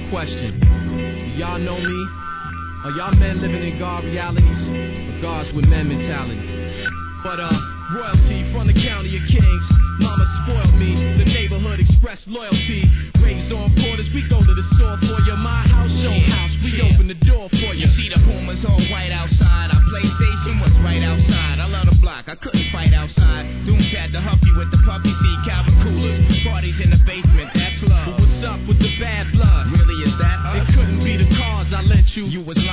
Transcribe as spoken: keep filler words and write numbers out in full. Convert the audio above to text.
question. Do y'all know me? Are y'all men living in God realities? Or gods with men mentality? But uh, royalty from the county of kings. Mama spoiled me, the neighborhood expressed loyalty. Raised on quarters, we go to the store for you. My house, your yeah, house, we yeah. open the door for you. You see the Pumas all white outside. Our PlayStation was right outside. I love the block, I couldn't fight outside. Dooms had to huff you with the puppy, see Calvin coolers. Parties in the basement, that's love. But what's up with the bad blood? Really, is that us? It couldn't be the cars I lent you. You was